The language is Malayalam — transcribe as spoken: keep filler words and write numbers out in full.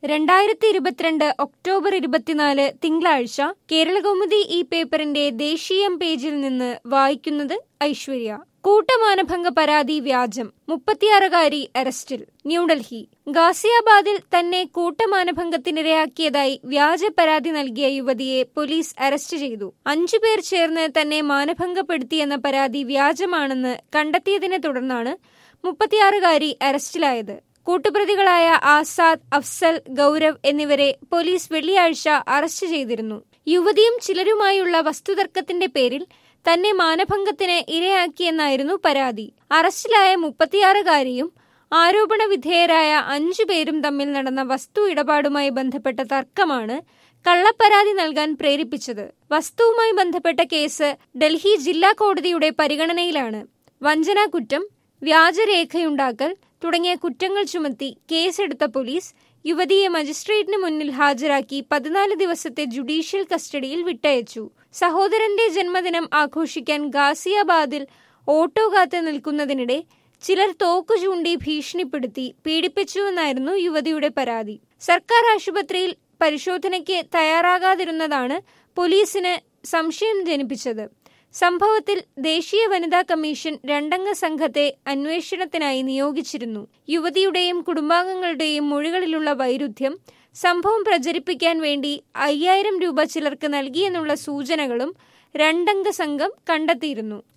രണ്ടായിരത്തി ഇരുപത്തിരണ്ട് ഒക്ടോബർ ഇരുപത്തിനാല് തിങ്കളാഴ്ച കേരളകൗമുദി ഈ പേപ്പറിന്റെ ദേശീയം പേജിൽ നിന്ന് വായിക്കുന്നത് ഐശ്വര്യ. കൂട്ടമാനഭംഗ പരാതി വ്യാജം, മുപ്പത്തിയാറുകാരി അറസ്റ്റിൽ. ന്യൂഡൽഹി. ഗാസിയാബാദിൽ തന്നെ കൂട്ടമാനഭംഗത്തിനിരയാക്കിയതായി വ്യാജ പരാതി നൽകിയ യുവതിയെ പോലീസ് അറസ്റ്റ് ചെയ്തു. അഞ്ചുപേർ ചേർന്ന് തന്നെ മാനഭംഗപ്പെടുത്തിയെന്ന പരാതി വ്യാജമാണെന്ന് കണ്ടെത്തിയതിനെ തുടർന്നാണ് മുപ്പത്തിയാറുകാരി അറസ്റ്റിലായത്. കൂട്ടുപ്രതികളായ ആസാദ്, അഫ്സൽ, ഗൌരവ് എന്നിവരെ പോലീസ് വെള്ളിയാഴ്ച അറസ്റ്റ് ചെയ്തിരുന്നു. യുവതിയും ചിലരുമായുള്ള വസ്തുതർക്കത്തിന്റെ പേരിൽ തന്നെ മാനഭംഗത്തിന് ഇരയാക്കിയെന്നായിരുന്നു പരാതി. അറസ്റ്റിലായ മുപ്പത്തിയാറുകാരിയും ആരോപണ വിധേയരായ അഞ്ചുപേരും തമ്മിൽ നടന്ന വസ്തു ഇടപാടുമായി ബന്ധപ്പെട്ട തർക്കമാണ് കള്ളപ്പരാതി നൽകാൻ പ്രേരിപ്പിച്ചത്. വസ്തുവുമായി ബന്ധപ്പെട്ട കേസ് ഡൽഹി ജില്ലാ കോടതിയുടെ പരിഗണനയിലാണ്. വഞ്ചനാക്കുറ്റം, വ്യാജരേഖയുണ്ടാക്കൽ തുടങ്ങിയ കുറ്റങ്ങൾ ചുമത്തി കേസെടുത്ത പോലീസ് യുവതിയെ മജിസ്ട്രേറ്റിന് മുന്നിൽ ഹാജരാക്കി പതിനാല് ദിവസത്തെ ജുഡീഷ്യൽ കസ്റ്റഡിയിൽ വിട്ടയച്ചു. സഹോദരന്റെ ജന്മദിനം ആഘോഷിക്കാൻ ഗാസിയാബാദിൽ ഓട്ടോ കാത്ത് നിൽക്കുന്നതിനിടെ ചിലർ തോക്കു ചൂണ്ടി ഭീഷണിപ്പെടുത്തി പീഡിപ്പിച്ചുവെന്നായിരുന്നു യുവതിയുടെ പരാതി. സർക്കാർ ആശുപത്രിയിൽ പരിശോധനയ്ക്ക് തയ്യാറാകാതിരുന്നതാണ് പോലീസിന് സംശയം ജനിപ്പിച്ചത്. സംഭവത്തിൽ ദേശീയ വനിതാ കമ്മീഷൻ രണ്ടംഗ സംഘത്തെ അന്വേഷണത്തിനായി നിയോഗിച്ചിരുന്നു. യുവതിയുടെയും കുടുംബാംഗങ്ങളുടെയും മൊഴികളിലുള്ള വൈരുദ്ധ്യം, സംഭവം പ്രചരിപ്പിക്കാൻ വേണ്ടി അയ്യായിരം രൂപ ചിലർക്ക് നൽകിയെന്നുള്ള സൂചനകളും രണ്ടംഗ സംഘം കണ്ടെത്തിയിരുന്നു.